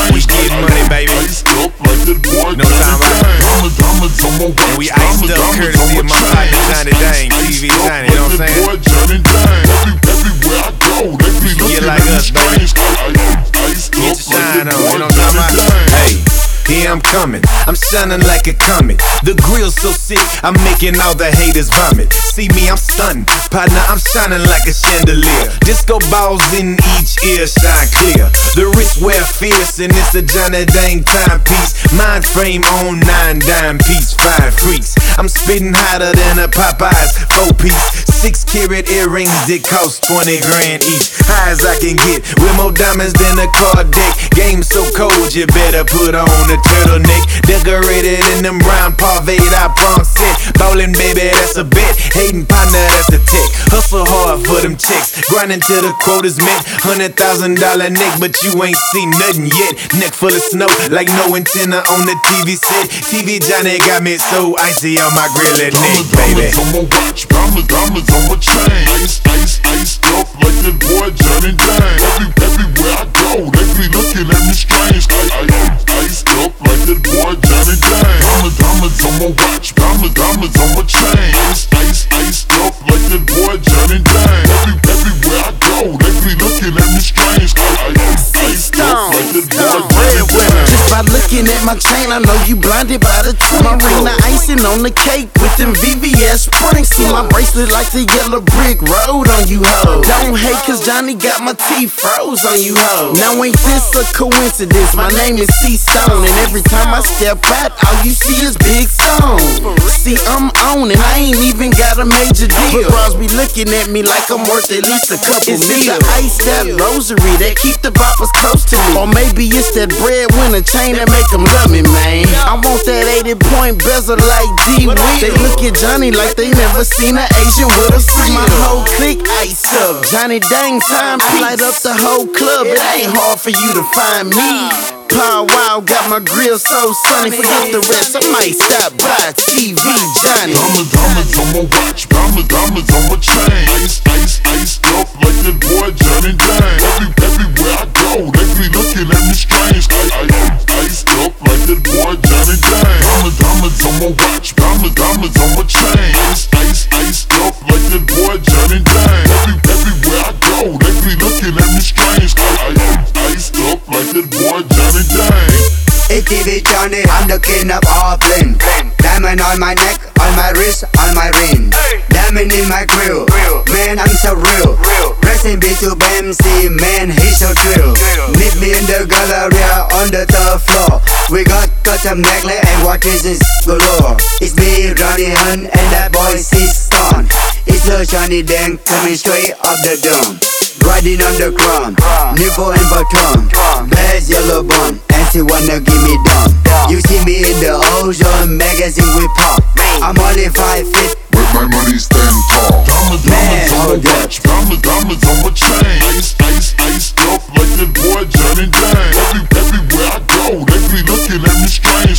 We get money, baby. You know what I'm talking about? And we iced up courtesy of my partner Johnny Dang, TV Johnny, you know what I'm saying? Get like us, baby. Get your shine on, you know what I'm talking about? Hey. Here I'm coming, I'm shining like a comet. The grill's so sick, I'm making all the haters vomit. See me, I'm stunning, partner, I'm shining like a chandelier. Disco balls in each ear shine clear. The wrist wear fierce and it's a Johnny Dang timepiece. Mind frame on 9 dime piece, 5 freaks. I'm spitting hotter than a Popeyes 4-piece. 6-carat earrings that cost 20 grand each. High as I can get, with more diamonds than a car deck. Game so cold, you better put on a turtleneck. Decorated in them brown Parvade, I prom set. Ballin', baby, that's a bet. Hating partner, that's the tech. Hustle hard for them checks. Grinding till the quota's met. $100,000 neck, but you ain't seen nothing yet. Neck full of snow, like no antenna on the TV set. TV Johnny got me so icy on my grill and neck, baby. Diamonds on my watch, diamonds on my chain. Ice up like that boy Johnny Dang. Everywhere I go, they be looking at me strange. Ice up like that boy Johnny Dang. Diamonds on my watch, diamonds on my chain. Ice up like that boy Johnny Dang. Everywhere I go, they be looking at me strange. Ice up like that boy Johnny Dang. Just by looking at my chain, I know you blinded by the twinkle. Marina icing on the cake with them VVS sprinkles. See my bracelet like the yellow brick road on you hoes. Don't hate cause Johnny got my teeth froze on you hoes. Now ain't this a coincidence? My name is C-Stone, and every time I step out, all you see is big songs. See, I'm on and I ain't even got a major deal. But bros be looking at me like I'm worth at least a couple meals. It's the ice, that rosary that keep the boppers close to me. Or maybe it's that breadwinner chain that make them love me, man. I want that 80-point bezel like D-Will. They look at Johnny like they never seen an Asian with a seal. My whole clique ice up, Johnny Dang timepiece. I light up the whole club, it ain't hard for you to find me. Pow wow, got my grill so sunny. Forget the rest, I might stop by TV Johnny. Diamonds on my watch, diamonds on my chain. Ice up like that boy Johnny Dang. Everywhere I go, they be looking at me strange. Ice up like that boy Johnny Dang. Diamonds on my watch, diamonds on my chain. Ice up like that boy Johnny Dang. Everywhere I go, they be looking at me strange. Ice up like that boy Johnny Dang. It's TV Johnny, I'm the king of all bling. Diamond on my neck, on my wrist, on my ring. Diamond in my grill, man I'm so real. Rest in peace to BMC, man he's so trill. Meet me in the Galleria on the 3rd floor. We got custom necklace and watches is galore. It's me, Ronnie Hunt, and that boy C-Stone. It's Lil Johnny Dang coming straight up the dome. Riding on the crown, nipple and baton. Glass yellow bun, and she wanna give me down. You see me in the Ozone magazine with pop. I'm only 5 feet, but my money stand tall. Man, Diamonds on my watch, diamonds on my chain. Ice up like that boy Johnny Dang. Everywhere I go, they be looking at me strange.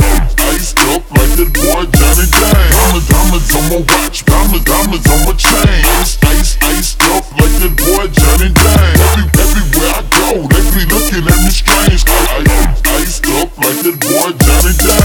Ice up like that boy Johnny Dang. Diamonds on my watch, diamonds on my chain. Ice up like that boy Johnny Dang. Everywhere I go, they be looking at me strange. Ice up like that boy Johnny Dang.